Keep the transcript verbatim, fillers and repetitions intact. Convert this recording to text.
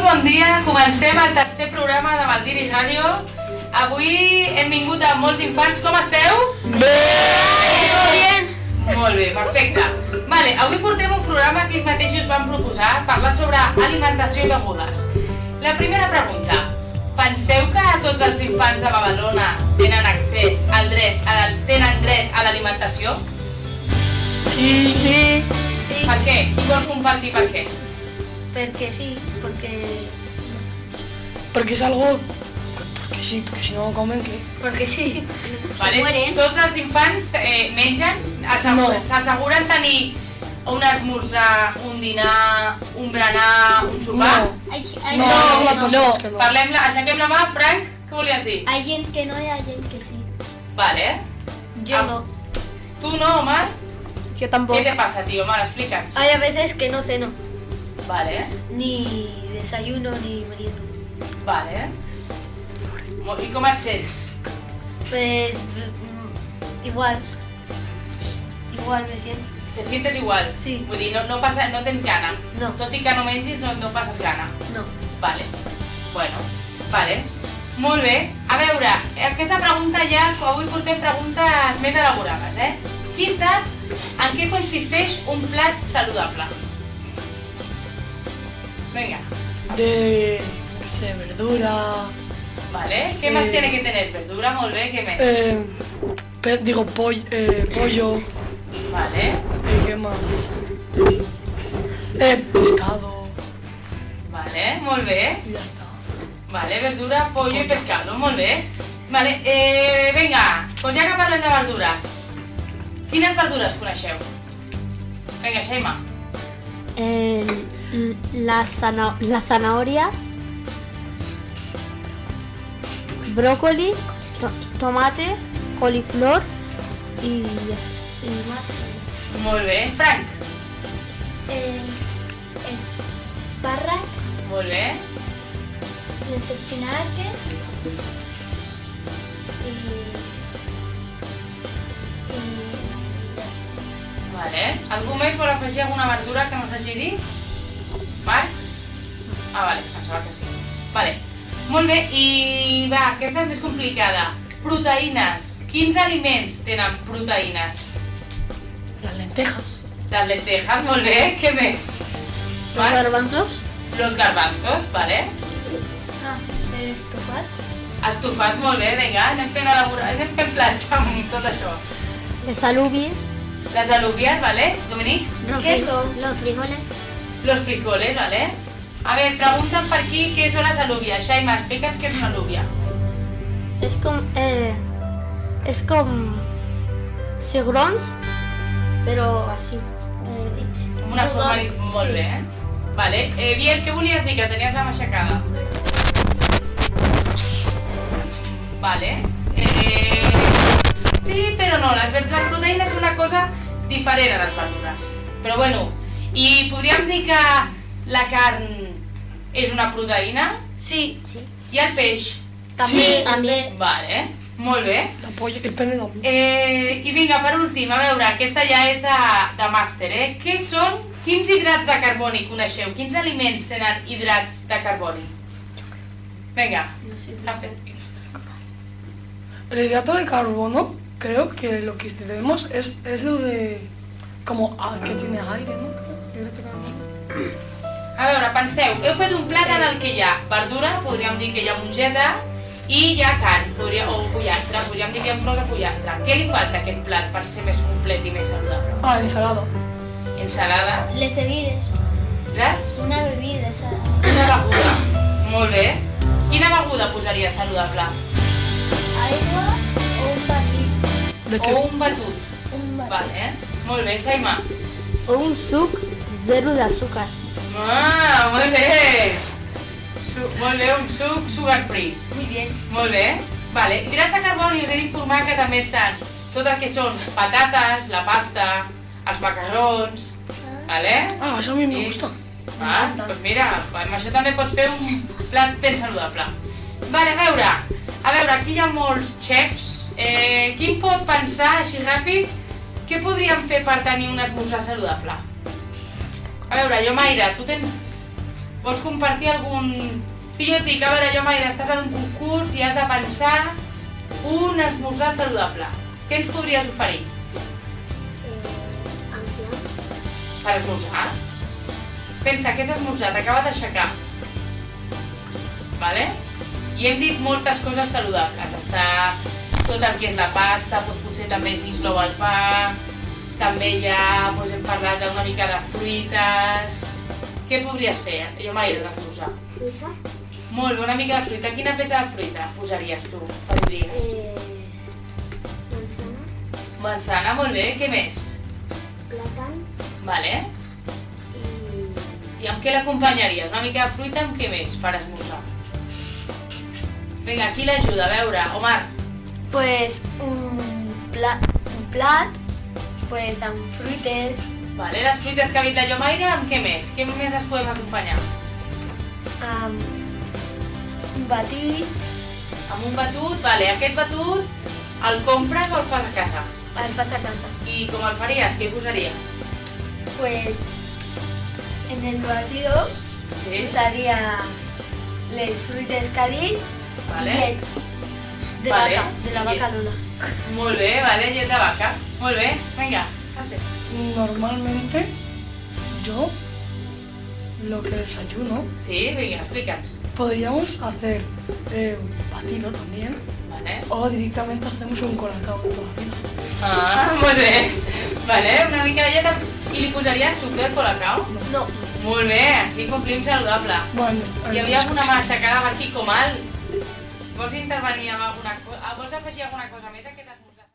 Molt bon dia, comencem el tercer programa de Maldiri Ràdio. Avui hem vingut amb molts infants, com esteu? Bé! Molt bé, perfecte. Vale, avui portem un programa que ells mateixos van proposar, parlar sobre alimentació i begudes. La primera pregunta, penseu que tots els infants de Badalona tenen accés al dret, a la, tenen dret a l'alimentació? Sí. Sí. Sí. Per què? Qui vol compartir per què? Porque sí, porque... Porque es algo... Porque sí, porque si no comen, ¿qué? Porque sí. Vale. Se mueren. Tots els infants eh, mengen, s'asseguren No. tenir un esmorzar, un dinar, un berenar, un sopar? No. Hay, hay, No, no, la no. persona és que no. Parlem, aixequem la mà. Frank, què volies dir? Hay gent que no y hay gent que sí. Vale. Yo Ah. no. Tu no, Omar? Yo tampoco. ¿Qué te pasa, tío? Omar, explica'ns. Hay a veces que no ceno. Vale, Ni desayuno ni merienda. vale. Mo- I com et sents? Pues... mm, igual. Igual me siento. Te sientes igual? Sí. Vull dir, no, no, passa, no tens gana? No. Tot i que no mengis, no, no passes gana? No. Vale. Bueno, vale. Molt bé. A veure, aquesta pregunta ja, avui portem preguntes més elaborades, eh? Qui sap en què consisteix un plat saludable? Venga. De... qué sé, verdura... Vale. ¿Qué más Eh, tiene que tener? Verdura, molt bé. ¿Qué más? Eh, pe- digo, poll- eh, pollo... Vale. Eh, ¿Qué más? Eh, pescado... Vale, molt bé. Y ya está. Vale, verdura, pollo i pescado, molt bé. Vale, eh, vinga, doncs ja que parlem de verdures, quines verdures coneixeu? Vinga, Xaima. Eh, la, zana- la zanahoria, brócoli, to- tomate, coliflor y, y más. Molt bé. Frank. Espárragos, Molt bé. los espinaques y, Vale. Algú més vol afegir alguna verdura que no s'hagi dit? Marc? Ah, vale, pensava que sí. Vale. Molt bé, i va, aquesta és més complicada. Proteïnes. Quins aliments tenen proteïnes? Las lentejas. Les lentejas, molt bé. Què més? los garbanzos, Los garbanzos, vale. ah, estofats, Estofat, molt bé, vinga, anem fent, elabora... anem fent plats amb tot això. les alubias, Les alubias, vale, Dominic? queso, los frijoles. Los frijoles, vale. A ver, pregunten per aquí què són les alubias. Xaima, explica'ns què és una alubia. Es como, eh, es como cigrons, pero así, eh, dicho. Com una forma... dif- Molt bé, eh? Vale. Eh, Biel, què volies dir? Que tenies la mà aixecada. Vale. Eh... Sí, però no, les, ver- les proteïnes són una cosa diferent a les verdures. Però bueno, i podríem dir que la carn és una proteïna? Sí, sí. I el peix? También, Sí. también. Vale, molt bé. La polla, el pene no. Eh, I vinga, per últim, a veure, aquesta ja és de, de màster, eh? Què són, quins hidrats de carboni coneixeu? Quins aliments tenen hidrats de carboni? Vinga, No sé. ha fet. El hidrato de carbono, creo que lo que tenemos es, es lo de... como ah, que tiene aire, ¿no? Hidrato de carbono. A veure, penseu, heu fet un plat en el que hi ha verdura, podríem dir que hi ha mongeta, i hi ha carn, podria, o pollastre, podríem dir que hi ha un tros de pollastre. Què li falta a aquest plat per ser més complet i més saludable? Ah, ensalada. Ensalada, Les bebides. les... Una bebida, esa. una beguda. Molt bé. Quina beguda posaria saludable? Aigua o un batido. ¿De qué? O un batut. Un Vale, molt bé, Xaima. O un suc zero de azúcar. Ah, molt bé. Su molt bé, un suc sugar free. Muy bien. Molt bé. Vale, hidrats de carboni us he d'informar que també estan tot el que són patates, la pasta, els macarrons, vale? Ah, eso a mí me Sí. gusta. Ah, doncs mira, amb això també pots fer un plat ben saludable. Vale, a veure, a veure, aquí hi ha molts xefs. Eh, qui pot pensar, així ràpid, què podríem fer per tenir un esmorzar saludable? A veure, jo, Mayra, tu tens Vols compartir algun... Si jo et dic, a veure, jo, Mayra, estàs en un concurs i has de pensar un esmorzar saludable. Què ens podries oferir? Eh, ancià. Per esmorzar? Pensa, aquest esmorzar t'acabes d'aixecar. Vale? I hem dit moltes coses saludables. Està tot el que és la pasta, doncs potser també s'inclou el pa, també ja doncs hem parlat d'una mica de fruites... Què podries fer, jo, Mayra, d'esmorzar? Fruita. Molt bé, una mica de fruita. Quina peça de fruita posaries tu, faries? Eh, manzana. Manzana, molt bé. Què més? Plàtan. Vale. I... I amb què l'acompanyaries? Una mica de fruita, amb què més per esmorzar? Vinga, qui l'ajuda? A veure, Omar. Pues un plat, un plat, pues amb fruites, Vale, les fruites que ha dit la Llomaire, amb què més? Què més les podem acompanyar? amb un batit, Amb un batut, vale. Aquest batut el compres o el fas a casa? el fas a casa. I com el faries? Què hi posaries? Pues en el batido Sí? usaria les fruites que ha dit, Vale. llet de Vale. vaca, de la I vaca llet. Lola. Molt bé, vale, llet de vaca. Molt bé, vinga, fase. Normalmente yo lo que desayuno, Sí, vinga, explica'ns. podríamos hacer eh, un batido también Vale. o directamente hacemos un colacao de toda la vida. Ah, molt bé. Vale, una mica de llet. amb- I li posaries sucre al colacao? No, Molt bé, així complim saludable. Bueno, Hi havia alguna mà aixecada aquí com alt? Vols intervenir amb alguna cosa? Vols afegir alguna cosa més a aquest